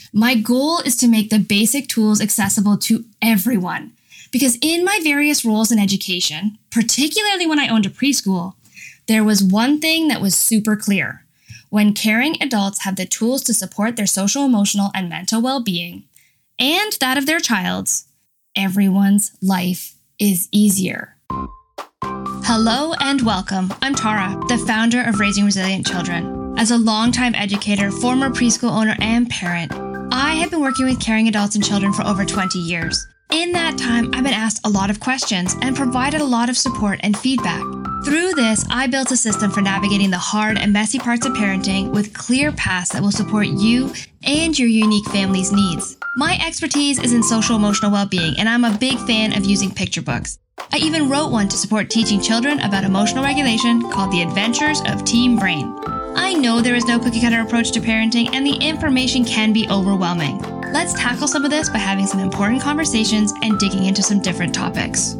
My goal is to make the basic tools accessible to everyone. Because in my various roles in education, particularly when I owned a preschool, there was one thing that was super clear. When caring adults have the tools to support their social, emotional, and mental well-being, and that of their child's, everyone's life is easier. Hello and welcome. I'm Tara, the founder of Raising Resilient Children. As a longtime educator, former preschool owner, and parent, I have been working with caring adults and children for over 20 years. In that time, I've been asked a lot of questions and provided a lot of support and feedback. Through this, I built a system for navigating the hard and messy parts of parenting with clear paths that will support you and your unique family's needs. My expertise is in social emotional well-being, and I'm a big fan of using picture books. I even wrote one to support teaching children about emotional regulation called The Adventures of Team Brain. I know there is no cookie-cutter approach to parenting, and the information can be overwhelming. Let's tackle some of this by having some important conversations and digging into some different topics.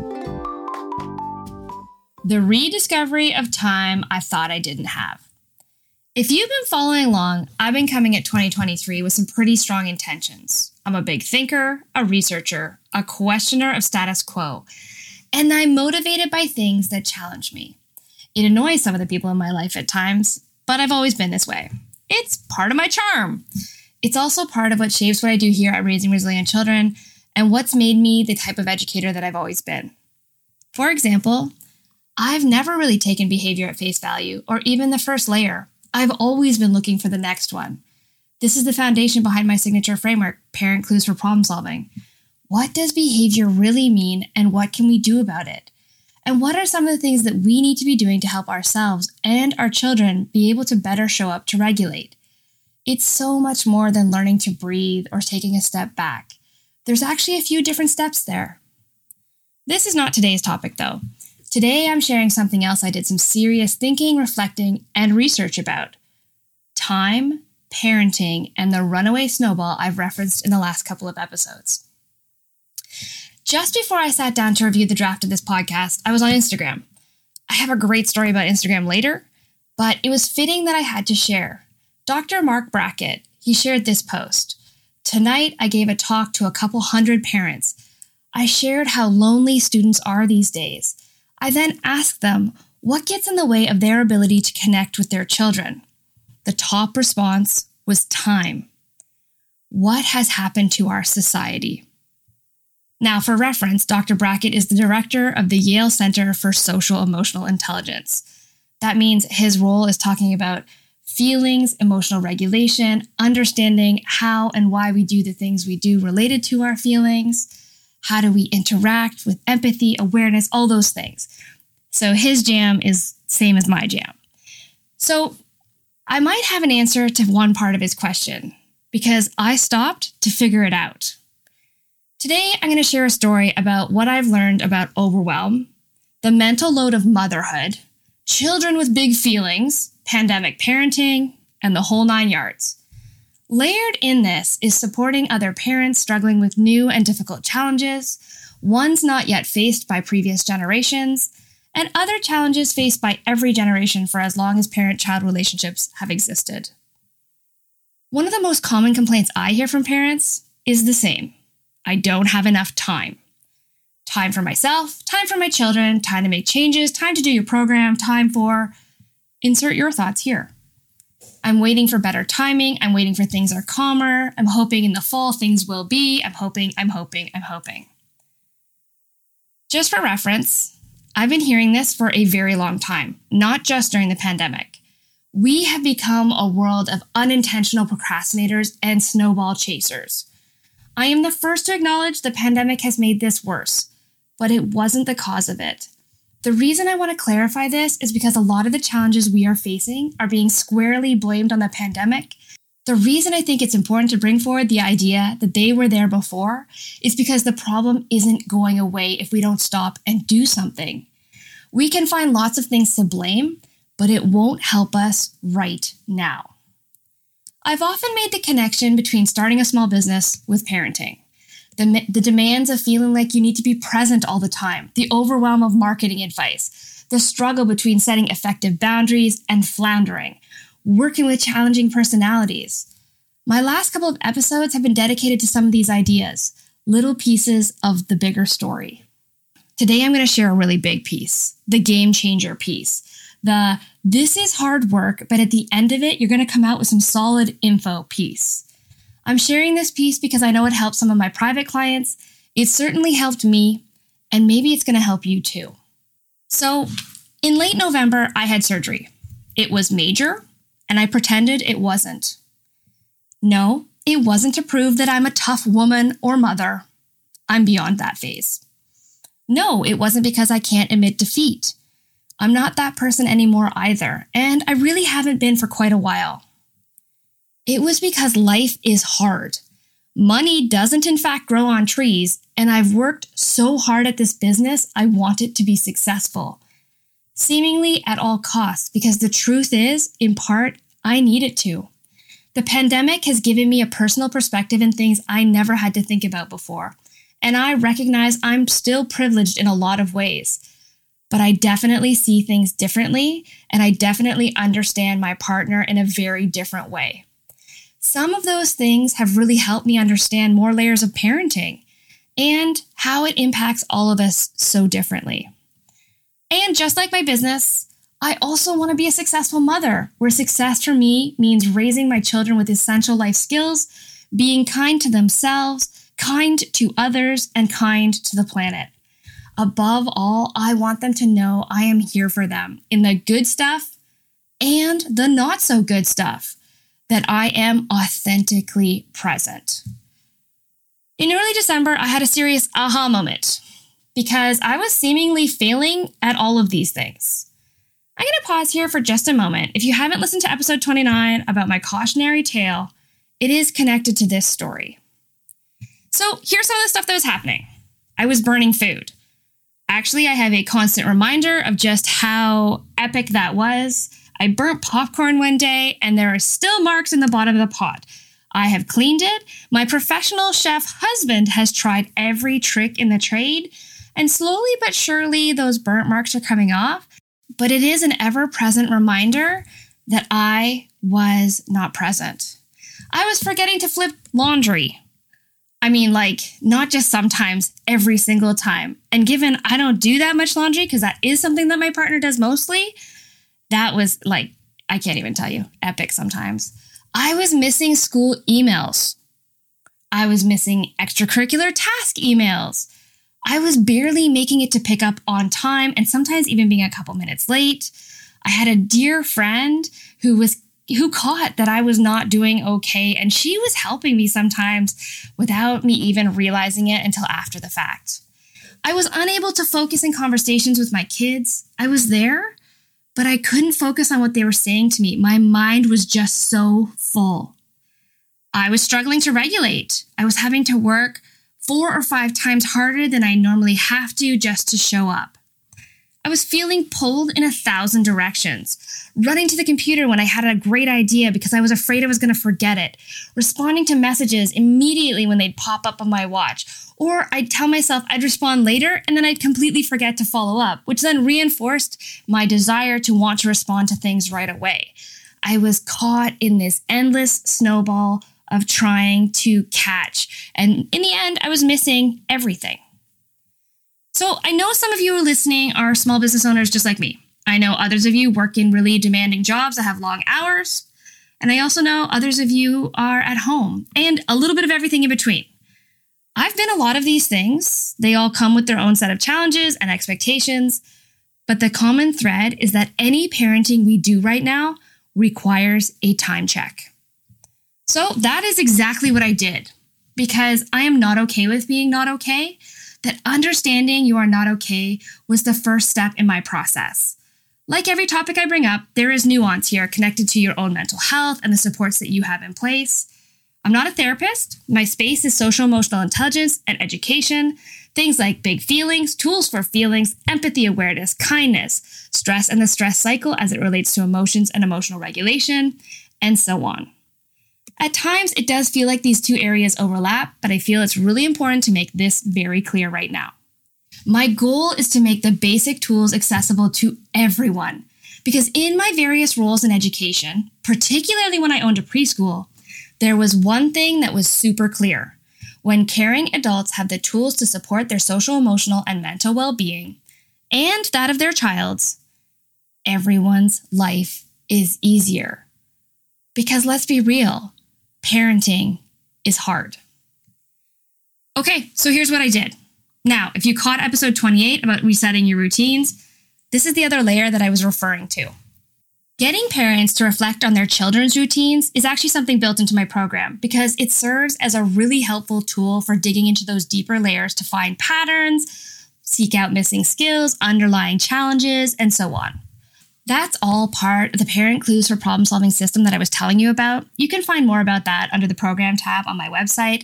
The rediscovery of time I thought I didn't have. If you've been following along, I've been coming at 2023 with some pretty strong intentions. I'm a big thinker, a researcher, a questioner of status quo, and I'm motivated by things that challenge me. It annoys some of the people in my life at times, but I've always been this way. It's part of my charm. It's also part of what shapes what I do here at Raising Resilient Children and what's made me the type of educator that I've always been. For example, I've never really taken behavior at face value or even the first layer. I've always been looking for the next one. This is the foundation behind my signature framework, Parent Clues for Problem Solving. What does behavior really mean, and what can we do about it? And what are some of the things that we need to be doing to help ourselves and our children be able to better show up to regulate? It's so much more than learning to breathe or taking a step back. There's actually a few different steps there. This is not today's topic, though. Today, I'm sharing something else I did some serious thinking, reflecting, and research about. Time, parenting, and the runaway snowball I've referenced in the last couple of episodes. Just before I sat down to review the draft of this podcast, I was on Instagram. I have a great story about Instagram later, but it was fitting that I had to share. Dr. Mark Brackett, he shared this post. Tonight, I gave a talk to a couple hundred parents. I shared how lonely students are these days. I then asked them what gets in the way of their ability to connect with their children. The top response was time. What has happened to our society? Now, for reference, Dr. Brackett is the director of the Yale Center for Social Emotional Intelligence. That means his role is talking about feelings, emotional regulation, understanding how and why we do the things we do related to our feelings. How do we interact with empathy, awareness, all those things. So his jam is same as my jam. So I might have an answer to one part of his question because I stopped to figure it out. Today, I'm going to share a story about what I've learned about overwhelm, the mental load of motherhood, children with big feelings, pandemic parenting, and the whole 9 yards. Layered in this is supporting other parents struggling with new and difficult challenges, ones not yet faced by previous generations, and other challenges faced by every generation for as long as parent-child relationships have existed. One of the most common complaints I hear from parents is the same. I don't have enough time. Time for myself, time for my children, time to make changes, time to do your program, time for... Insert your thoughts here. I'm waiting for better timing. I'm waiting for things are calmer. I'm hoping in the fall things will be. I'm hoping. Just for reference, I've been hearing this for a very long time, not just during the pandemic. We have become a world of unintentional procrastinators and snowball chasers. I am the first to acknowledge the pandemic has made this worse, but it wasn't the cause of it. The reason I want to clarify this is because a lot of the challenges we are facing are being squarely blamed on the pandemic. The reason I think it's important to bring forward the idea that they were there before is because the problem isn't going away if we don't stop and do something. We can find lots of things to blame, but it won't help us right now. I've often made the connection between starting a small business with parenting. The demands of feeling like you need to be present all the time, the overwhelm of marketing advice, the struggle between setting effective boundaries and floundering, working with challenging personalities. My last couple of episodes have been dedicated to some of these ideas, little pieces of the bigger story. Today, I'm going to share a really big piece, the game changer piece. This is hard work, but at the end of it, you're going to come out with some solid info piece. I'm sharing this piece because I know it helped some of my private clients. It certainly helped me, and maybe it's going to help you too. So, in late November, I had surgery. It was major, and I pretended it wasn't. No, it wasn't to prove that I'm a tough woman or mother. I'm beyond that phase. No, it wasn't because I can't admit defeat. I'm not that person anymore either, and I really haven't been for quite a while. It was because life is hard. Money doesn't in fact grow on trees, and I've worked so hard at this business, I want it to be successful. Seemingly at all costs, because the truth is, in part, I need it to. The pandemic has given me a personal perspective in things I never had to think about before, and I recognize I'm still privileged in a lot of ways. But I definitely see things differently, and I definitely understand my partner in a very different way. Some of those things have really helped me understand more layers of parenting and how it impacts all of us so differently. And just like my business, I also want to be a successful mother, where success for me means raising my children with essential life skills, being kind to themselves, kind to others, and kind to the planet. Above all, I want them to know I am here for them in the good stuff and the not so good stuff, that I am authentically present. In early December, I had a serious aha moment because I was seemingly failing at all of these things. I'm going to pause here for just a moment. If you haven't listened to episode 29 about my cautionary tale, it is connected to this story. So here's some of the stuff that was happening. I was burning food. Actually, I have a constant reminder of just how epic that was. I burnt popcorn one day, and there are still marks in the bottom of the pot. I have cleaned it. My professional chef husband has tried every trick in the trade, and slowly but surely those burnt marks are coming off. But it is an ever-present reminder that I was not present. I was forgetting to flip laundry. I mean, not just sometimes, every single time. And given I don't do that much laundry, because that is something that my partner does mostly, that was I can't even tell you, epic sometimes. I was missing school emails. I was missing extracurricular task emails. I was barely making it to pick up on time, and sometimes even being a couple minutes late. I had a dear friend who caught that I was not doing okay, and she was helping me sometimes without me even realizing it until after the fact. I was unable to focus in conversations with my kids. I was there, but I couldn't focus on what they were saying to me. My mind was just so full. I was struggling to regulate. I was having to work 4 or 5 times harder than I normally have to just to show up. I was feeling pulled in 1,000 directions, running to the computer when I had a great idea because I was afraid I was going to forget it, responding to messages immediately when they'd pop up on my watch, or I'd tell myself I'd respond later and then I'd completely forget to follow up, which then reinforced my desire to want to respond to things right away. I was caught in this endless snowball of trying to catch. And in the end, I was missing everything. So I know some of you who are listening are small business owners just like me. I know others of you work in really demanding jobs that have long hours. And I also know others of you are at home and a little bit of everything in between. I've been a lot of these things. They all come with their own set of challenges and expectations. But the common thread is that any parenting we do right now requires a time check. So that is exactly what I did, because I am not okay with being not okay. That understanding you are not okay was the first step in my process. Like every topic I bring up, there is nuance here connected to your own mental health and the supports that you have in place. I'm not a therapist. My space is social emotional intelligence and education. Things like big feelings, tools for feelings, empathy awareness, kindness, stress and the stress cycle as it relates to emotions and emotional regulation, and so on. At times, it does feel like these two areas overlap, but I feel it's really important to make this very clear right now. My goal is to make the basic tools accessible to everyone, because in my various roles in education, particularly when I owned a preschool, There was one thing that was super clear. When caring adults have the tools to support their social, emotional, and mental well-being, and that of their child's, everyone's life is easier. Because let's be real, parenting is hard. Okay, so here's what I did. Now, if you caught episode 28 about resetting your routines, this is the other layer that I was referring to. Getting parents to reflect on their children's routines is actually something built into my program because it serves as a really helpful tool for digging into those deeper layers to find patterns, seek out missing skills, underlying challenges, and so on. That's all part of the Parent Clues for Problem-Solving system that I was telling you about. You can find more about that under the program tab on my website,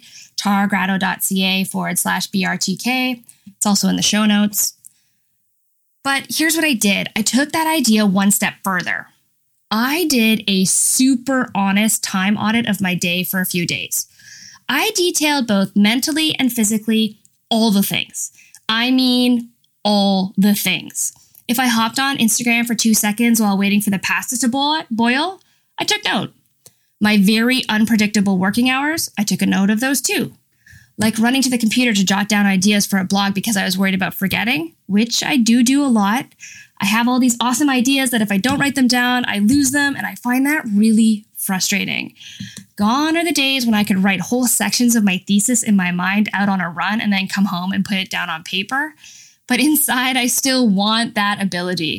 taragrado.ca/BRTK. It's also in the show notes. But here's what I did. I took that idea one step further. I did a super honest time audit of my day for a few days. I detailed both mentally and physically all the things. I mean, all the things. If I hopped on Instagram for 2 seconds while waiting for the pasta to boil, I took note. My very unpredictable working hours, I took a note of those too. Like running to the computer to jot down ideas for a blog because I was worried about forgetting, which I do a lot. I have all these awesome ideas that if I don't write them down, I lose them, and I find that really frustrating. Gone are the days when I could write whole sections of my thesis in my mind out on a run and then come home and put it down on paper. But inside, I still want that ability.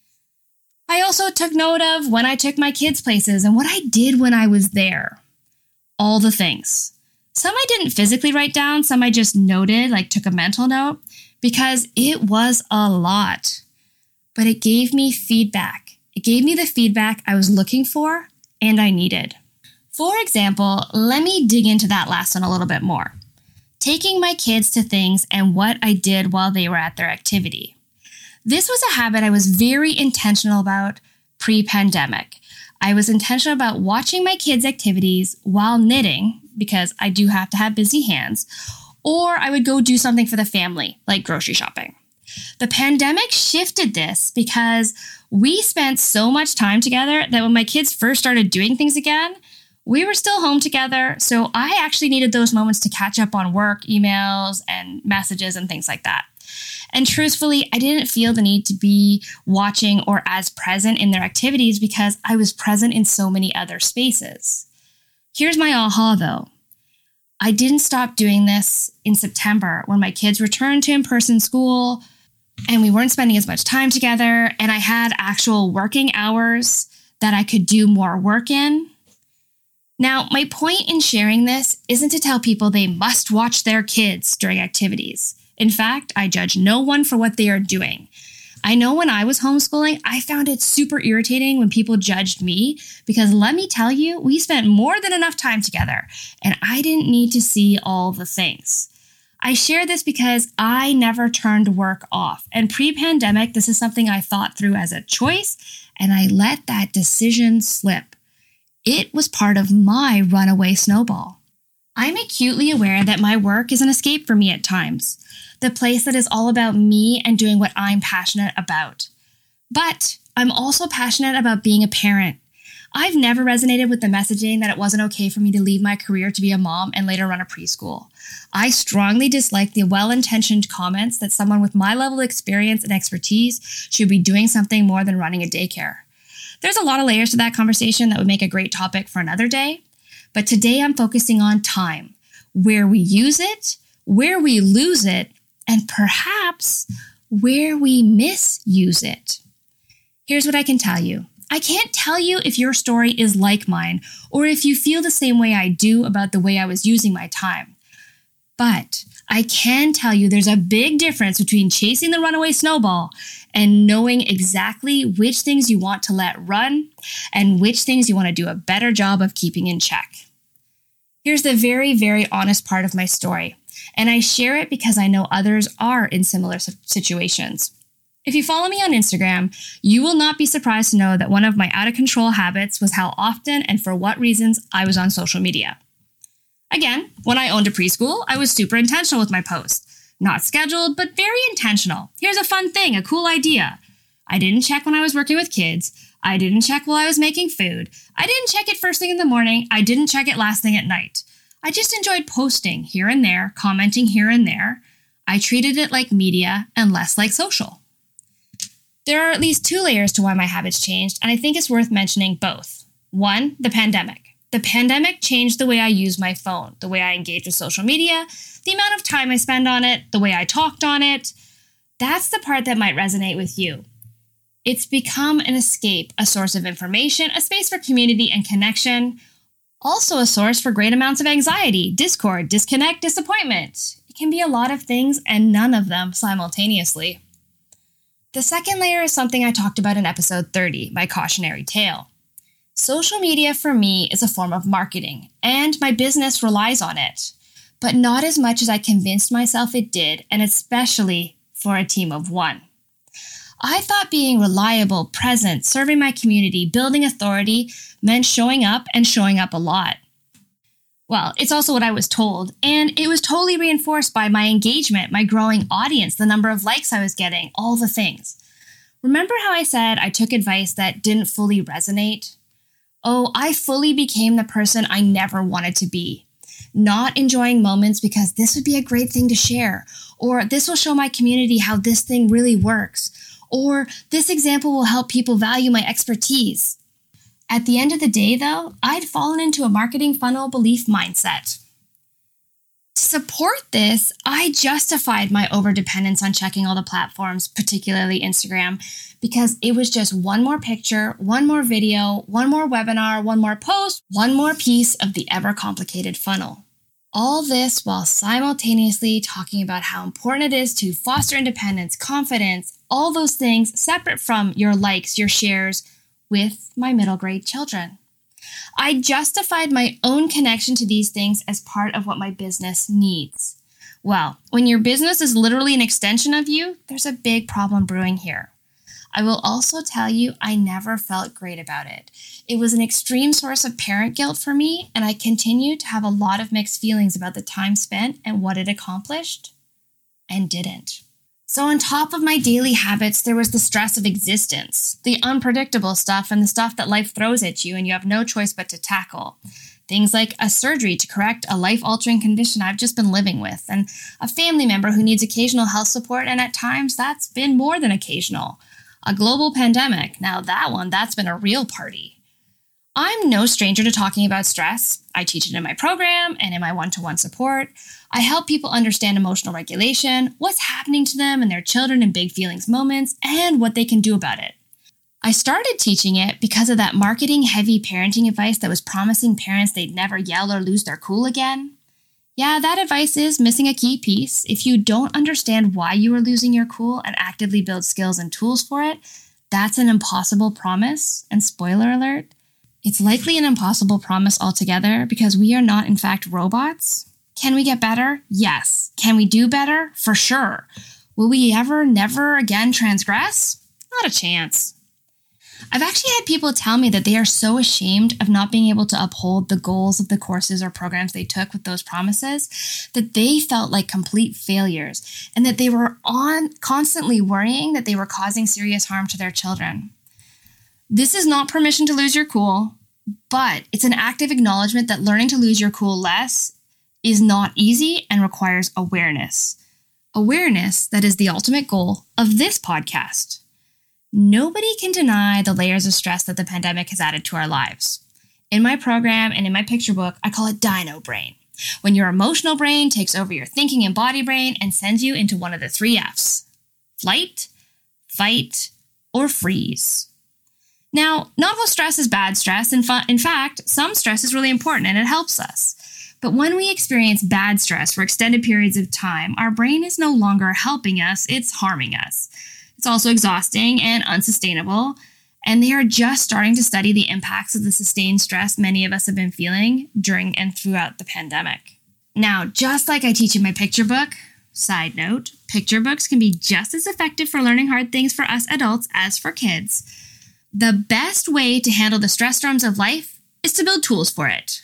I also took note of when I took my kids places and what I did when I was there. All the things. Some I didn't physically write down, some I just noted, like took a mental note, because it was a lot. But it gave me feedback. It gave me the feedback I was looking for and I needed. For example, let me dig into that last one a little bit more. Taking my kids to things and what I did while they were at their activity. This was a habit I was very intentional about pre-pandemic. I was intentional about watching my kids' activities while knitting, because I do have to have busy hands, or I would go do something for the family, like grocery shopping. The pandemic shifted this because we spent so much time together that when my kids first started doing things again, we were still home together, so I actually needed those moments to catch up on work, emails, and messages and things like that. And truthfully, I didn't feel the need to be watching or as present in their activities because I was present in so many other spaces. Here's my aha though. I didn't stop doing this in September when my kids returned to in-person school and we weren't spending as much time together and I had actual working hours that I could do more work in. Now, my point in sharing this isn't to tell people they must watch their kids during activities. In fact, I judge no one for what they are doing. I know when I was homeschooling, I found it super irritating when people judged me because let me tell you, we spent more than enough time together and I didn't need to see all the things. I share this because I never turned work off. And pre-pandemic, this is something I thought through as a choice and I let that decision slip. It was part of my runaway snowball. I'm acutely aware that my work is an escape for me at times, the place that is all about me and doing what I'm passionate about. But I'm also passionate about being a parent. I've never resonated with the messaging that it wasn't okay for me to leave my career to be a mom and later run a preschool. I strongly dislike the well-intentioned comments that someone with my level of experience and expertise should be doing something more than running a daycare. There's a lot of layers to that conversation that would make a great topic for another day. But today I'm focusing on time, where we use it, where we lose it, and perhaps where we misuse it. Here's what I can tell you. I can't tell you if your story is like mine or if you feel the same way I do about the way I was using my time. But I can tell you there's a big difference between chasing the runaway snowball and knowing exactly which things you want to let run and which things you want to do a better job of keeping in check. Here's the very, very honest part of my story, and I share it because I know others are in similar situations. If you follow me on Instagram, you will not be surprised to know that one of my out-of-control habits was how often and for what reasons I was on social media. Again, when I owned a preschool, I was super intentional with my posts. Not scheduled, but very intentional. Here's a fun thing, a cool idea. I didn't check when I was working with kids. I didn't check while I was making food. I didn't check it first thing in the morning. I didn't check it last thing at night. I just enjoyed posting here and there, commenting here and there. I treated it like media and less like social. There are at least 2 layers to why my habits changed, and I think it's worth mentioning both. 1, the pandemic. The pandemic changed the way I use my phone, the way I engage with social media, the amount of time I spend on it, the way I talked on it. That's the part that might resonate with you. It's become an escape, a source of information, a space for community and connection, also a source for great amounts of anxiety, discord, disconnect, disappointment. It can be a lot of things and none of them simultaneously. The second layer is something I talked about in episode 30, my cautionary tale. Social media for me is a form of marketing, and my business relies on it, but not as much as I convinced myself it did, and especially for a team of 1. I thought being reliable, present, serving my community, building authority meant showing up and showing up a lot. Well, it's also what I was told, and it was totally reinforced by my engagement, my growing audience, the number of likes I was getting, all the things. Remember how I said I took advice that didn't fully resonate? Oh, I fully became the person I never wanted to be. Not enjoying moments because this would be a great thing to share, or this will show my community how this thing really works, or this example will help people value my expertise. At the end of the day, though, I'd fallen into a marketing funnel belief mindset. To support this, I justified my overdependence on checking all the platforms, particularly Instagram, because it was just one more picture, one more video, one more webinar, one more post, one more piece of the ever-complicated funnel. All this while simultaneously talking about how important it is to foster independence, confidence, all those things separate from your likes, your shares, with my middle grade children. I justified my own connection to these things as part of what my business needs. Well, when your business is literally an extension of you, there's a big problem brewing here. I will also tell you I never felt great about it. It was an extreme source of parent guilt for me, and I continue to have a lot of mixed feelings about the time spent and what it accomplished and didn't. So on top of my daily habits, there was the stress of existence, the unpredictable stuff and the stuff that life throws at you and you have no choice but to tackle. Things like a surgery to correct a life-altering condition I've just been living with, and a family member who needs occasional health support, and at times that's been more than occasional. A global pandemic, now that's been a real party. I'm no stranger to talking about stress. I teach it in my program and in my one-to-one support. I help people understand emotional regulation, what's happening to them and their children in big feelings moments, and what they can do about it. I started teaching it because of that marketing-heavy parenting advice that was promising parents they'd never yell or lose their cool again. Yeah, that advice is missing a key piece. If you don't understand why you are losing your cool and actively build skills and tools for it, that's an impossible promise. And spoiler alert, it's likely an impossible promise altogether because we are not, in fact, robots. Can we get better? Yes. Can we do better? For sure. Will we ever, never again transgress? Not a chance. I've actually had people tell me that they are so ashamed of not being able to uphold the goals of the courses or programs they took with those promises that they felt like complete failures and that they were constantly worrying that they were causing serious harm to their children. This is not permission to lose your cool, but it's an active acknowledgement that learning to lose your cool less is not easy and requires awareness. Awareness that is the ultimate goal of this podcast. Nobody can deny the layers of stress that the pandemic has added to our lives. In my program and in my picture book, I call it Dino Brain, when your emotional brain takes over your thinking and body brain and sends you into one of the 3 Fs: flight, fight, or freeze. Now, not all stress is bad stress. In fact, some stress is really important and it helps us. But when we experience bad stress for extended periods of time, our brain is no longer helping us, it's harming us. It's also exhausting and unsustainable, and they are just starting to study the impacts of the sustained stress many of us have been feeling during and throughout the pandemic. Now, just like I teach in my picture book, side note, picture books can be just as effective for learning hard things for us adults as for kids. The best way to handle the stress storms of life is to build tools for it.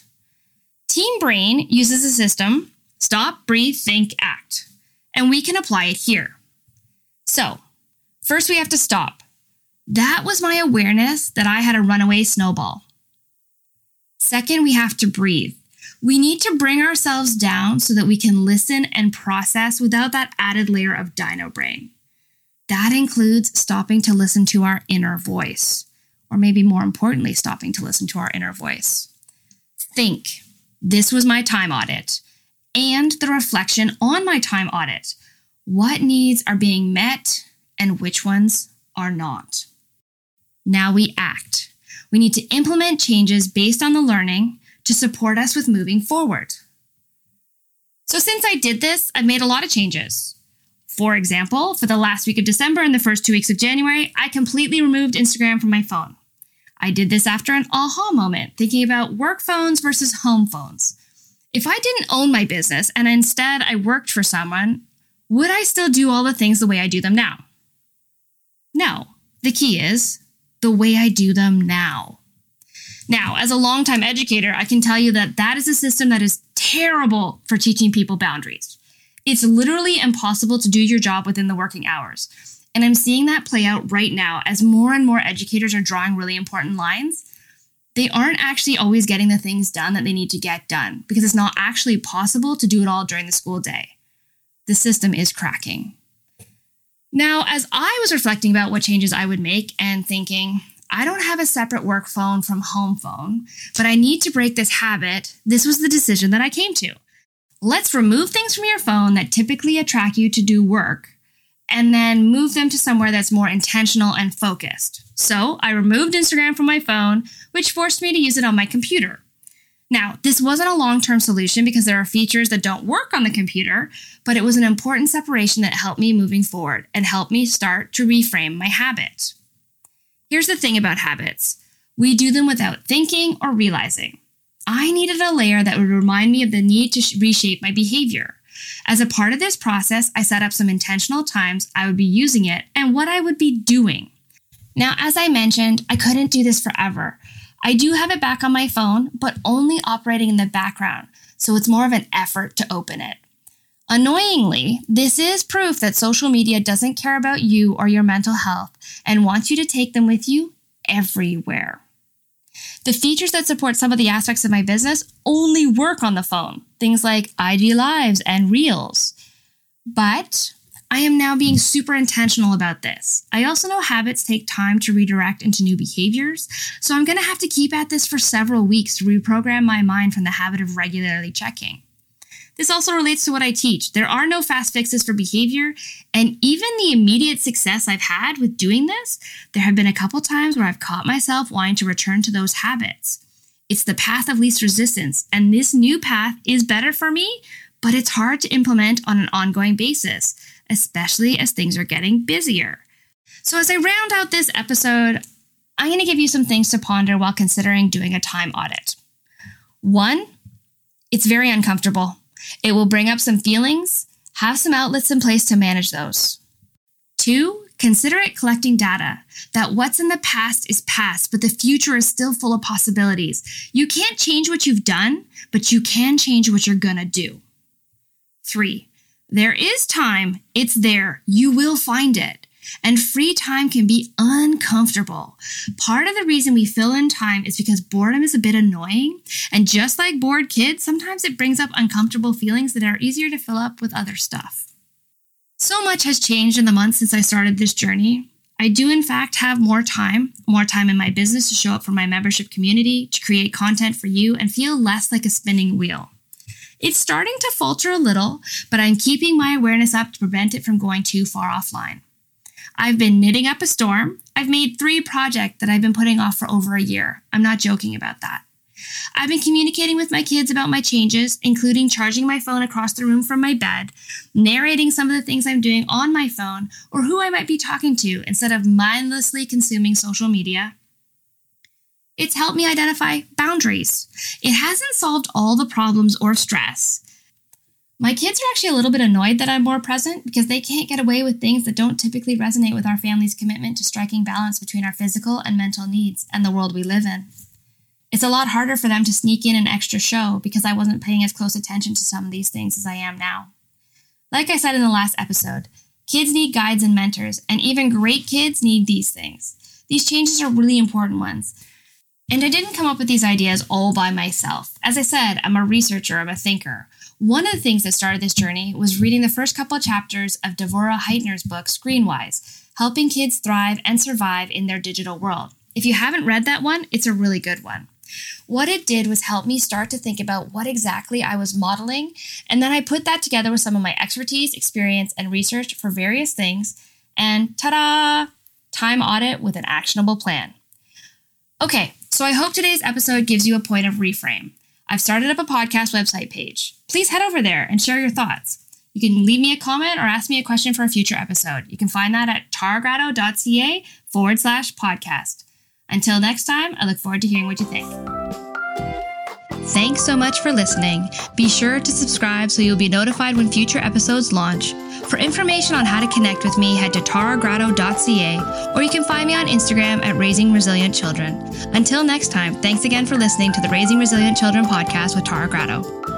Team Brain uses a system, stop, breathe, think, act, and we can apply it here. So, first we have to stop. That was my awareness that I had a runaway snowball. Second, we have to breathe. We need to bring ourselves down so that we can listen and process without that added layer of dino brain. That includes stopping to listen to our inner voice, or maybe more importantly, stopping to listen to our inner voice. Think, this was my time audit, and the reflection on my time audit. What needs are being met and which ones are not? Now we act. We need to implement changes based on the learning to support us with moving forward. So since I did this, I've made a lot of changes. For example, for the last week of December and the first 2 weeks of January, I completely removed Instagram from my phone. I did this after an aha moment, thinking about work phones versus home phones. If I didn't own my business and instead I worked for someone, would I still do all the things the way I do them now? No. The key is the way I do them now. Now, as a longtime educator, I can tell you that that is a system that is terrible for teaching people boundaries. It's literally impossible to do your job within the working hours. And I'm seeing that play out right now as more and more educators are drawing really important lines. They aren't actually always getting the things done that they need to get done because it's not actually possible to do it all during the school day. The system is cracking. Now, as I was reflecting about what changes I would make and thinking, I don't have a separate work phone from home phone, but I need to break this habit, this was the decision that I came to. Let's remove things from your phone that typically attract you to do work, and then move them to somewhere that's more intentional and focused. So I removed Instagram from my phone, which forced me to use it on my computer. Now, this wasn't a long-term solution because there are features that don't work on the computer, but it was an important separation that helped me moving forward and helped me start to reframe my habit. Here's the thing about habits. We do them without thinking or realizing. I needed a layer that would remind me of the need to reshape my behavior. As a part of this process, I set up some intentional times I would be using it and what I would be doing. Now, as I mentioned, I couldn't do this forever. I do have it back on my phone, but only operating in the background, so it's more of an effort to open it. Annoyingly, this is proof that social media doesn't care about you or your mental health and wants you to take them with you everywhere. The features that support some of the aspects of my business only work on the phone, things like IG Lives and Reels. But I am now being super intentional about this. I also know habits take time to redirect into new behaviors, so I'm going to have to keep at this for several weeks to reprogram my mind from the habit of regularly checking. This also relates to what I teach. There are no fast fixes for behavior, and even the immediate success I've had with doing this, there have been a couple times where I've caught myself wanting to return to those habits. It's the path of least resistance, and this new path is better for me, but it's hard to implement on an ongoing basis, especially as things are getting busier. So as I round out this episode, I'm going to give you some things to ponder while considering doing a time audit. 1, it's very uncomfortable. It will bring up some feelings. Have some outlets in place to manage those. 2, consider it collecting data, that what's in the past is past, but the future is still full of possibilities. You can't change what you've done, but you can change what you're gonna do. 3, there is time. It's there. You will find it. And free time can be uncomfortable. Part of the reason we fill in time is because boredom is a bit annoying. And just like bored kids, sometimes it brings up uncomfortable feelings that are easier to fill up with other stuff. So much has changed in the months since I started this journey. I do, in fact, have more time in my business to show up for my membership community, to create content for you, and feel less like a spinning wheel. It's starting to falter a little, but I'm keeping my awareness up to prevent it from going too far offline. I've been knitting up a storm. I've made 3 projects that I've been putting off for over a year. I'm not joking about that. I've been communicating with my kids about my changes, including charging my phone across the room from my bed, narrating some of the things I'm doing on my phone, or who I might be talking to instead of mindlessly consuming social media. It's helped me identify boundaries. It hasn't solved all the problems or stress. My kids are actually a little bit annoyed that I'm more present because they can't get away with things that don't typically resonate with our family's commitment to striking balance between our physical and mental needs and the world we live in. It's a lot harder for them to sneak in an extra show because I wasn't paying as close attention to some of these things as I am now. Like I said in the last episode, kids need guides and mentors, and even great kids need these things. These changes are really important ones. And I didn't come up with these ideas all by myself. As I said, I'm a researcher, I'm a thinker. One of the things that started this journey was reading the first couple of chapters of Devorah Heitner's book, Screenwise, Helping Kids Thrive and Survive in Their Digital World. If you haven't read that one, it's a really good one. What it did was help me start to think about what exactly I was modeling, and then I put that together with some of my expertise, experience, and research for various things, and ta-da! Time audit with an actionable plan. Okay, so I hope today's episode gives you a point of reframe. I've started up a podcast website page. Please head over there and share your thoughts. You can leave me a comment or ask me a question for a future episode. You can find that at taragrado.ca/podcast. Until next time, I look forward to hearing what you think. Thanks so much for listening. Be sure to subscribe so you'll be notified when future episodes launch. For information on how to connect with me, head to taragrado.ca, or you can find me on Instagram at Raising Resilient Children. Until next time, thanks again for listening to the Raising Resilient Children podcast with Tara Grado.